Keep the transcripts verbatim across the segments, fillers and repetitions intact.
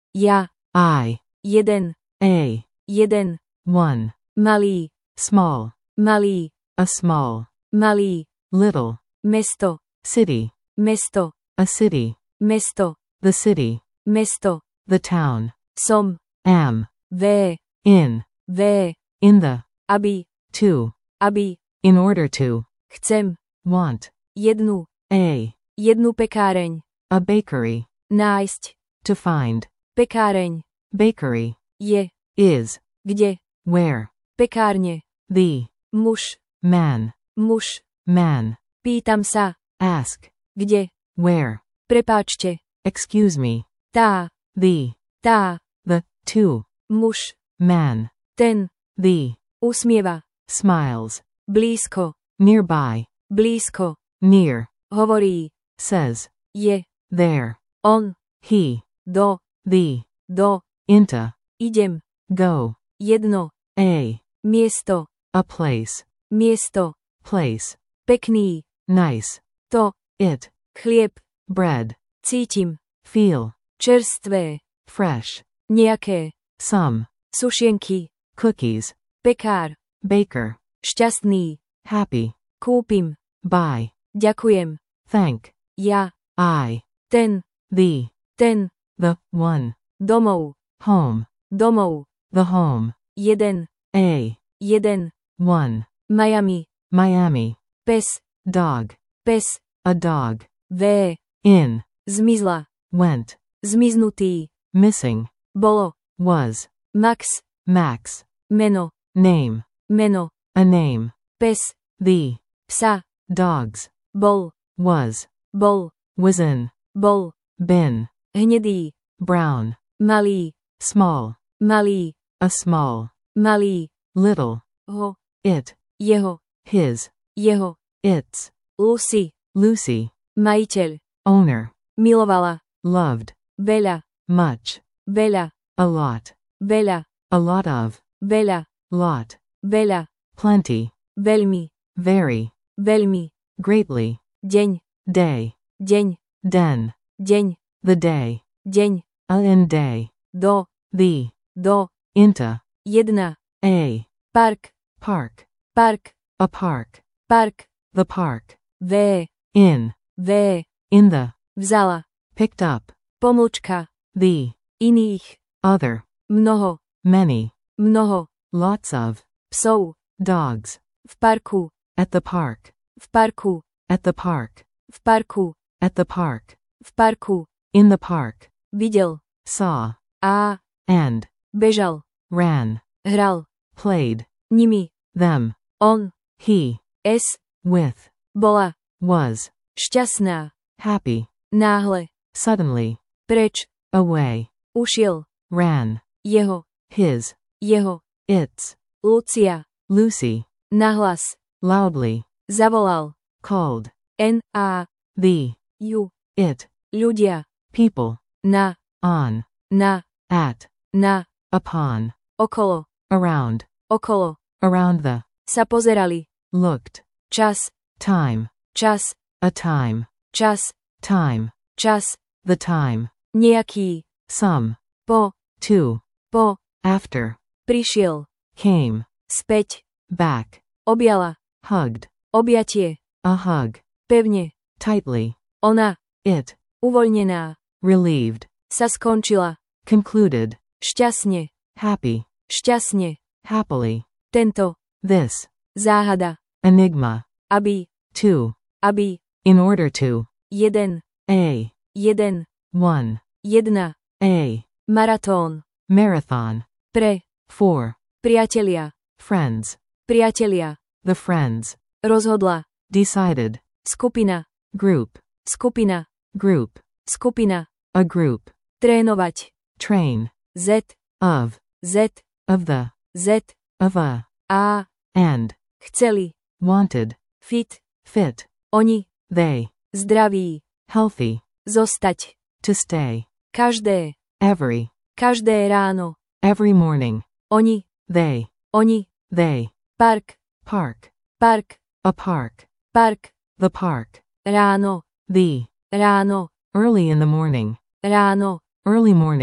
Ja. I. Jeden. A. Jeden. One. Malý. Small. Malý. A small. Malý. Little. Mesto. City. Mesto. A city. Mesto. The city. Mesto. The town. Som. Am. V. In. V. In the. Aby. To. Aby. In order to. Chcem. Want. Jednu. A. Jednu pekáreň. A bakery. Nájsť. To find. Pekáreň. Bakery. Je. Is. Kde. Where. Pekárne. The. Muž. Man. Muž. Man. Pýtam sa. Ask. Kde. Where. Prepáčte. Excuse me. Tá. The. Tá. The. To. Muž. Man. Ten. The. Usmieva. Smiles. Blízko. Nearby. Blízko. Near. Hovorí. Says. Je. There. On. He. Do. The. Do. Into. Idem. Go. Jedno. A. Miesto. A place. Miesto. Place. Pekný. Nice. To. It. Chlieb. Bread. Cítim. Feel. Čerstvé. Fresh. Nejaké. Some. Sušienky. Cookies. Pekár. Baker. Šťastný. Happy. Kúpim. Buy. Ďakujem. Thank. Ja. I. Ten. The. Ten. The. One. Domov. Home. Domov. The home. Jeden. A. Jeden. One. Miami. Miami. Pes. Dog. Pes. A dog. V. In. Zmizla. Went. Zmiznutý. Missing. Bolo. Was. Max. Max. Meno. Name. Meno. A name. Pes. The. Psa. Dogs. Bol. Was. Bol. Was in. Bol. Been. Hnedý. Brown. Malý. Small. Malý. A small. Malý. Little. Ho. It. Jeho. His. Jeho. Its. Lucy. Lucy. Majiteľ. Owner. Milovala. Loved. Veľa. Much. Veľa. A lot. Veľa. A lot of. Veľa. Lot. Veľa. Plenty. Veľmi. Very. Veľmi. Greatly. Deň. Day. Deň. Den. Deň. The day. Deň. A in day. Do. The. Do. Into. Jedna. A. Park. Park. Park. A park. Park. The park. V. In. V. In the. Vzala. Picked up. Pomlčka. The. Iných. Other. Mnoho. Many. Mnoho. Lots of. Psov. Dogs. V parku. At the park. V parku. At the park. V parku. At the park. V parku. In the park. Videl. Saw. A. And. Bežal. Ran. Hral. Played. Nimi. Them. On. He. S. With. Bola. Was. Šťastná. Happy. Náhle. Suddenly. Preč. Away. Ušiel. Ran. Jeho. His. Jeho. Its. Lucia. Lucy. Nahlas. Loudly. Zavolal. Called. N. A. The. Ju. It. Ľudia. People. Na. On. Na. At. Na. Upon. Okolo. Around. Okolo. Around the. Sa pozerali. Looked. Čas. Time. Čas. A time. Čas. Time. Čas. The time. Nejaký. Some. Po. To. Po. After. Prišiel. Came. Späť. Back. Objala. Hugged. Objatie. A hug. Pevne. Tightly. Ona. It. Uvoľnená. Relieved. Sa skončila. Concluded. Šťastne. Happy. Šťastne. Happily. Tento. This. Záhada. Enigma. Aby. To. Aby. In order to. Jeden. A. Jeden. One. Jedna. A. Maratón. Marathon. Pre. For. Priatelia. Friends. Priatelia. The friends. Rozhodla. Decided. Skupina. Group. Skupina. Group. Skupina. A group. Trénovať. Train. Z. Of. Z. Of the. Z. Of a. A. And. Chceli. Wanted. Fit. Fit. Oni. They. Zdraví. Healthy. Zostať. To stay. Každé. Every. Každé ráno. Every morning. Oni. They. Oni. They. Park. Park. Park. A park. Park. The park. Ráno. The. Ráno. Early in the morning. Ráno. Early morning.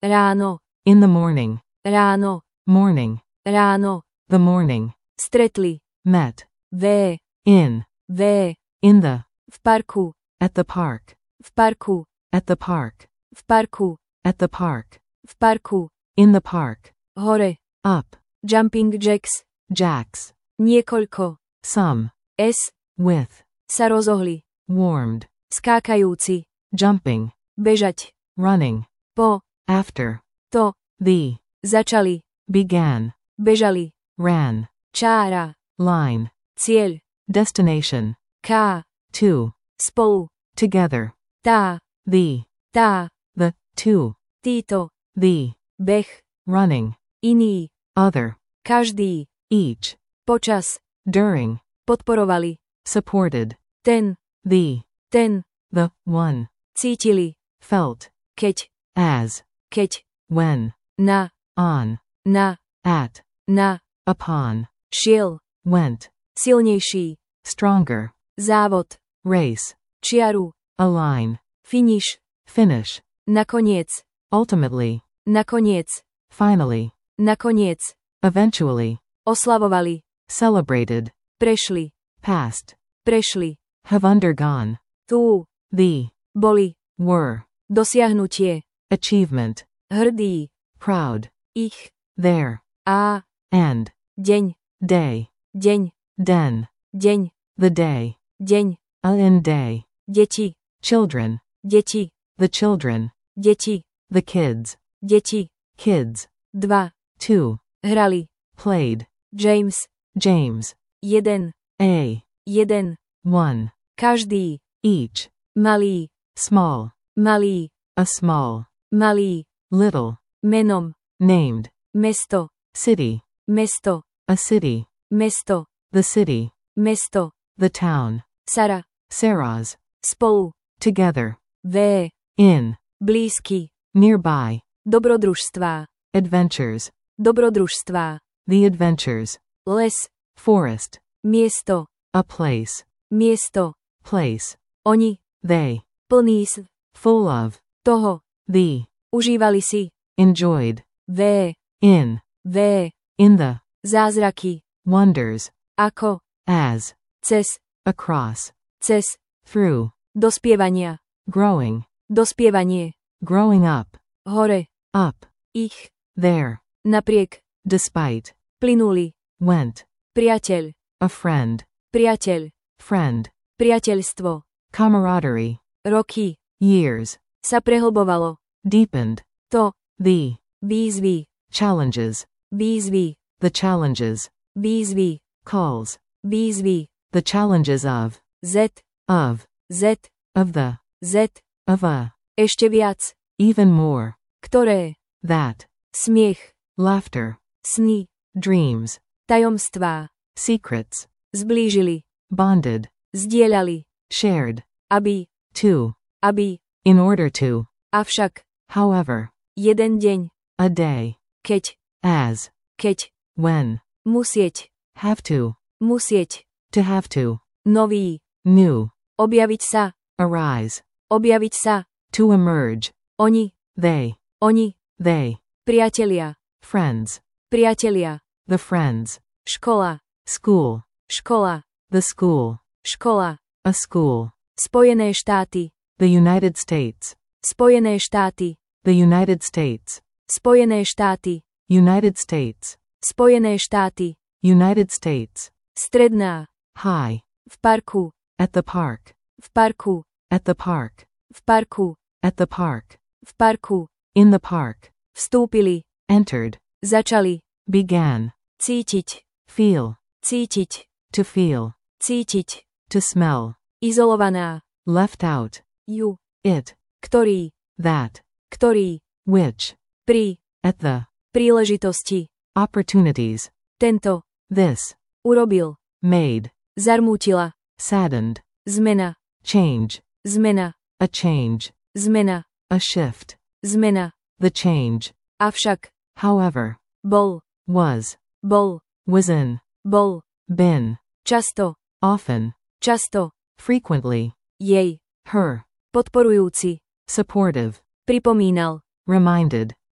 ráno, In the morning. ráno, Morning. ráno, The morning. stretli, Met. v, In. v, In the. v parku, At the park. v parku, At the park. v parku, At the park. v parku, In the park. hore, Up. jumping jacks, Jacks. niekoľko, Some. s, With. sa rozohli, Warmed. skákajúci, Jumping. bežať, Running. po, After. to, The. začali, Began. bežali, Ran. čára, Line. cieľ, Destination. k, To. spolu, Together. tá, The. tá, The. To. títo, The. beh, Running. iný, Other. každý, Each. počas, During. podporovali, Supported. ten, The. ten, The. One. cítili, Felt. keď, As. keď, When. na, On. na, At. na, Upon. šiel, Went. silnejší, Stronger. závod, Race. čiaru, A line. finish, Finish. nakoniec, Ultimately. nakoniec, Finally. nakoniec, Eventually. oslavovali, Celebrated. prešli, Passed. prešli, Have undergone. tú, The. boli, Were. dosiahnutie, Achievement. hrdý, Proud. ich, There. a, And. deň, Day. deň, Den. deň, The day. deň, A in day. deti, Children. deti, The children. deti, The kids. deti, Kids. dva, Two. hrali, Played. James, James. jeden, A. jeden, One. každý, Each. malý, Small. malý, A small. malý, Little. menom, Named. mesto, City. mesto, A city. mesto, The city. mesto, The town. Sara, Sarah's. spolu, Together. v, In. blízky, Nearby. dobrodružstvá, Adventures. dobrodružstvá, The adventures. les, Forest. miesto, A place. miesto, Place. oni, They. plný s, Full of. toho, The. užívali si, Enjoyed. v, In. v, In the. zázraky, Wonders. ako, As. cez, Across. cez, Through. dospievania, Growing. dospievanie, Growing up. hore, Up. ich, There. napriek, Despite. plynuli, Went. priateľ, A friend. priateľ, Friend. priateľstvo, Camaraderie. roky, Years. sa prehlbovalo, Deepened. to, The. výzvy, Challenges. výzvy, The challenges. výzvy, Calls. výzvy, The challenges of. z, Of. z, Of the. z, Of a. ešte viac, Even more. ktoré, That. smiech, Laughter. sny, Dreams. tajomstvá, Secrets. zblížili, Bonded. zdieľali, Shared. aby, To. aby, In order to. avšak, However. jeden deň, A day. keď, As. keď, When. musieť, Have to. musieť, To have to. nový, New. objaviť sa, Arise. objaviť sa, To emerge. oni, They. oni, They. priatelia, Friends. priatelia, The friends. škola, School. škola, The school. škola, A school. Spojené štáty, The United States. Spojené štáty, The United States. Spojené štáty, United States. Spojené štáty, United States. stredná, High. v parku, At the park. v parku, At the park. v parku, At the park. v parku, In the park. vstúpili, Entered. začali, Began. cítiť, Feel. cítiť, To feel. cítiť, To smell. izolovaná, Left out. ju, It. ktorý, That. ktorý, Which. pri, At the. príležitosti, Opportunities. tento, This. urobil, Made. zarmútila, Saddened. zmena, Change. zmena, A change. zmena, A shift. zmena, The change. avšak, However. bol, Was. bol, Was in. bol, Been. často, Often. často, Frequently. jej, Her. podporujúci, Supportive. pripomínal, Reminded.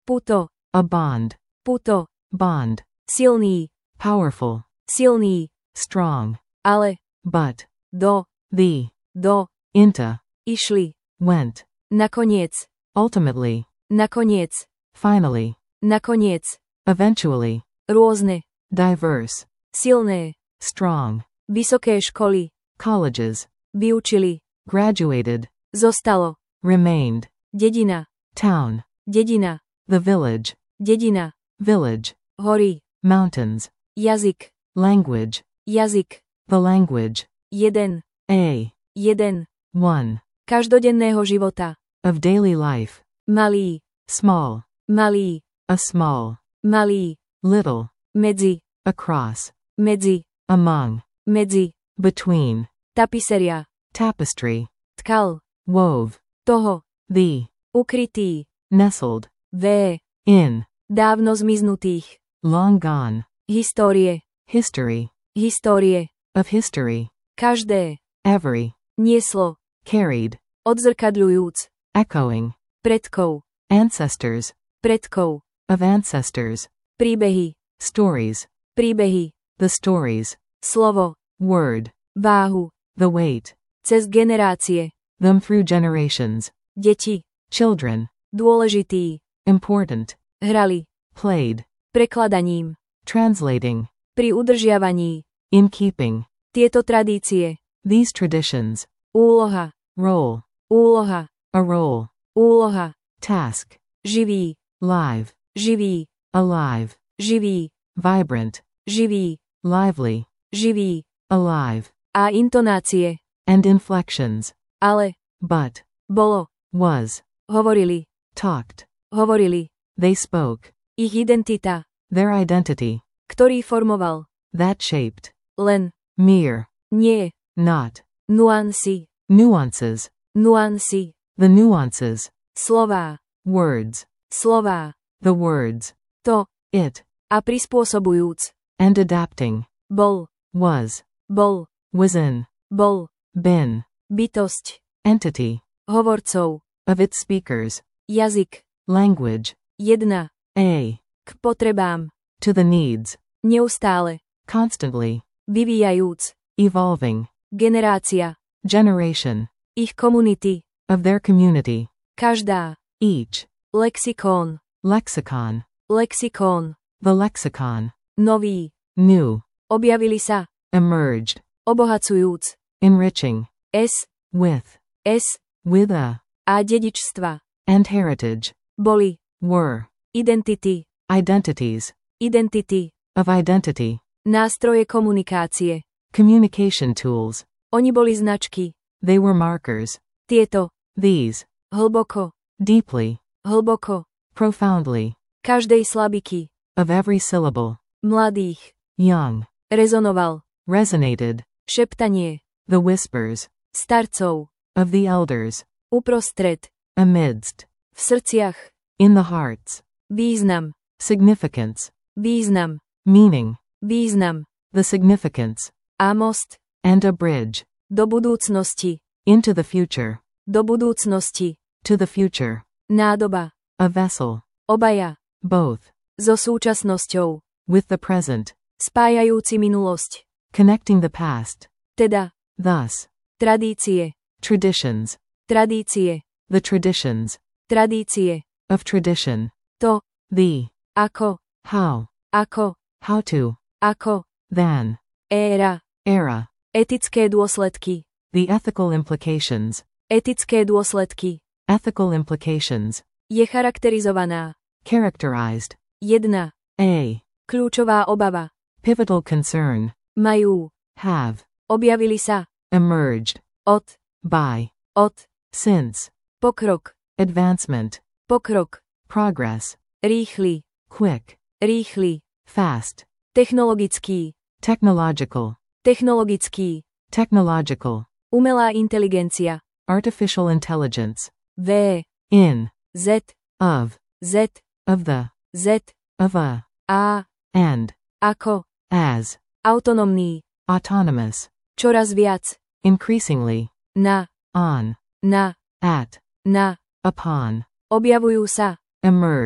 Puto. A bond. Puto. Bond. Silný. Powerful. Silný. Strong. Ale. But. Do. The. Do. Into. Išli. Went. Nakoniec. Ultimately. Nakoniec. Finally. Nakoniec. Eventually. Rôzne. Diverse. Silné. Strong. Vysoké školy. Colleges. Vyučili. Graduated. Zostalo. Remained. Dedina. Town. Dedina. The village. Dedina. Village. Hory. Mountains. Jazyk. Language. Jazyk. The language. Jeden. A. Jeden. One. Každodenného života. Of daily life. Malý. Small. Malý. A small. Malý. Little. Medzi. Across. Medzi. Among. Medzi. Between. Tapiseria. Tapestry. Tkal. Wove. Toho. The. Ukrytý. Nestled. V. In. Dávno zmiznutých. Long gone. Histórie. History. Histórie. Of history. Každé. Every. Nieslo. Carried. Odzrkadľujúc. Echoing. Predkov. Ancestors. Predkov. Of ancestors. Príbehy. Stories. Príbehy. The stories. Slovo. Word. Váhu. The weight. Cez generácie. Them through generations. Deti. Children. Dôležitý. Important. Hrali. Played. Prekladaním. Translating. Pri udržiavaní. In keeping. Tieto tradície. These traditions. Úloha. Role. Úloha. A role. Úloha. Task. Živý. Live. Živý. Alive. Živý. Vibrant. Živý. Lively. Živý. Alive. A intonácie. And inflections. Ale. But. Bolo. Was. Hovorili. Talked. Hovorili. They spoke. Ich identita. Their identity. Ktorý formoval. That shaped. Len. Mere. Nie. Not. Nuancy. Nuances. Nuancy. The nuances. Slová. Words. Slová. The words. To. It. A prispôsobujúc. And adapting. Bol. Was. Bol. Was in. Bol. Been. Bytosť. Entity. Hovorcov. Of its speakers. Jazyk. Language. Jedna. A. K potrebám. To the needs. Neustále. Constantly. Vyvíjajúc. Evolving. Generácia. Generation. Ich komunity. Of their community. Každá. Each. Lexikón. Lexicon. Lexikón. The lexicon. Nový. New. Objavili sa. Emerged. Obohacujúc. Enriching. S. With. S. With a. A dedičstva. And heritage. Boli. Were. Identity. Identities. Identity. Of identity. Nástroje komunikácie. Communication tools. Oni boli značky. They were markers. Tieto. These. Hlboko. Deeply. Hlboko. Profoundly. Každej slabiky. Of every syllable. Mladých. Young. Rezonoval. Resonated. Šeptanie. The whispers. Starcov. Of the elders. Uprostred. Amidst. V srdciach. In the hearts. Význam. Significance. Význam. Meaning. Význam. The significance. A most. And a bridge. Do budúcnosti. Into the future. Do budúcnosti. To the future. Nádoba. A vessel. Obaja. Both. So súčasnosťou. With the present. Spájajúci minulosť. Connecting the past. Teda. Thus. Tradície. Traditions. Tradície. The traditions. Tradície. Of tradition. To. The. Ako. How. Ako. How to. Ako. Than. Éra. Era. Etické dôsledky. The ethical implications. Etické dôsledky. Ethical implications. Je charakterizovaná. Characterized. Jedna. A. Kľúčová obava. Pivotal concern. Majú. Have. Objavili sa. Emerged. Od. By. Od. Since. Pokrok. Advancement. Pokrok. Progress. Rýchly. Quick. Rýchly. Fast. Technologický. Technological. Technologický. Technological. Umelá inteligencia. Artificial intelligence. V. In. Z. Of. Z. Of the. Z. Of a. A. And. Ako. As. Autonomný. Autonomous. Čoraz viac. Increasingly. Na. On. Na. At. Na. Upon. Objavujú sa. Emerge.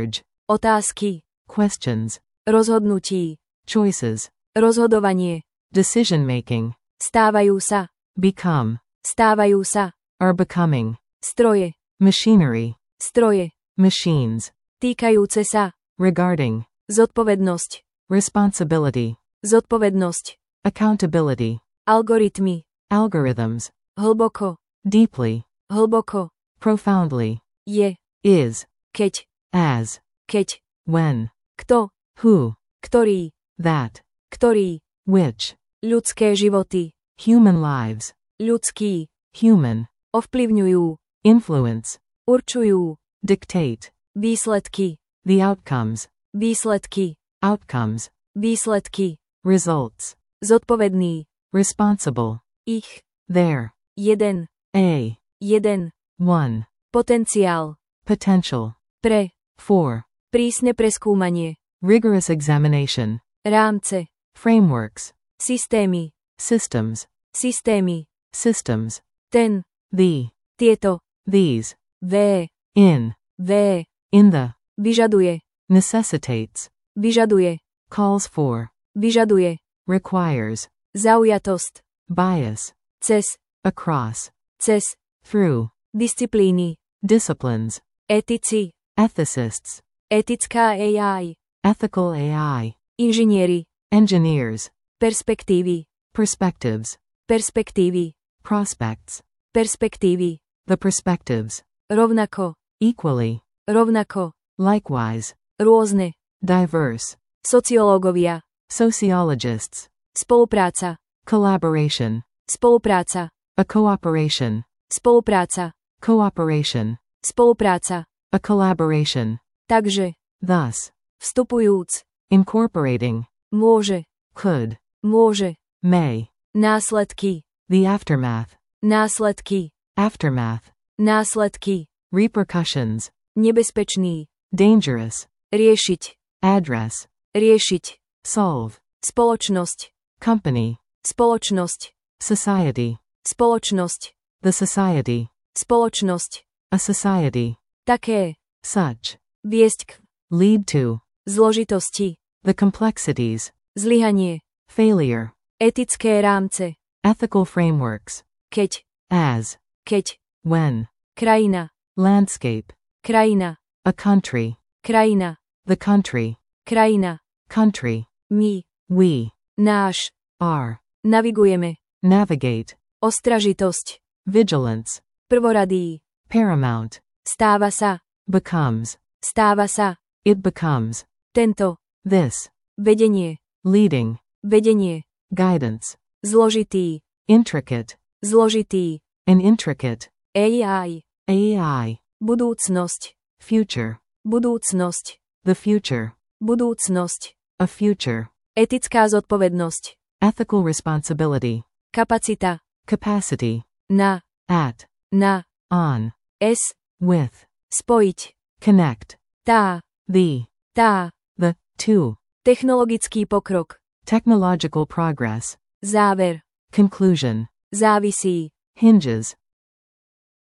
Otázky. questions, Rozhodnutí. choices, Rozhodovanie. decision making, Stávajú sa. become, Stávajú sa. are becoming, Stroje. machinery, Stroje. machines, Týkajúce sa. regarding, Zodpovednosť. responsibility, Zodpovednosť. accountability, Algoritmy. algorithms, Hlboko. deeply, Hlboko. profoundly, Je. is, Keď. as, Keď. when, Kto. who, Ktorý. that, Ktorý. which, Ľudské životy. human lives, Ľudský. human, Ovplyvňujú. influence, Určujú. dictate, Výsledky. the outcomes, Výsledky. outcomes, Výsledky. results, Zodpovedný. responsible, Ich. there, Jeden. a, Jeden. one, Potenciál. potential, Pre. for, Prísne preskúmanie. rigorous examination, Rámce. frameworks, Systémy. systems, Systémy. systems, Ten. the, Tieto. these, V. in, V. in the, Vyžaduje. necessitates, Vyžaduje. calls for, Vyžaduje. requires, Zaujatosť. bias, Cez. across, Cez. through, Disciplíny. disciplines, Etici. ethicists, Etická á í. ethical A I, Inžinieri. engineers, Perspektívy. perspectives, Perspektívy. prospects, Perspektívy. the perspectives, Rovnako. equally, Rovnako. likewise, Rôzne. diverse, Sociológovia. sociologists, Spolupráca. collaboration, Spolupráca. a cooperation, Spolupráca. cooperation, Spolupráca. a collaboration, Takže. thus, Vstupujúc. incorporating, Môže. could, Môže. may, Následky. the aftermath, Následky. aftermath, Následky. repercussions, Nebezpečný. dangerous, Riešiť. address, Riešiť. solve, Spoločnosť. company, Spoločnosť. society, Spoločnosť. the society, Spoločnosť. a society, Také. such, Viesť k. lead to, Zložitosti. the complexities, Zlyhanie. failure, Etické rámce. ethical frameworks, Keď. as, Keď. when, Krajina. landscape, Krajina. a country, Krajina. the country, Krajina. country, My. we, Náš. are, Navigujeme. navigate, Ostražitosť. vigilance, Prvoradý. paramount, Stáva sa. becomes, Stáva sa. it becomes, Tento. this, Vedenie. leading, Vedenie. guidance, Zložitý. intricate, Zložitý. an intricate, á í. A I, Budúcnosť. future, Budúcnosť. the future, Budúcnosť. a future, Etická zodpovednosť. ethical responsibility, Kapacita. capacity, Na. at, Na. on, S. with, Spojiť. connect, Tá. the, Tá. the, to, Technologický pokrok. technological progress, Záver. conclusion, Závisí. hinges,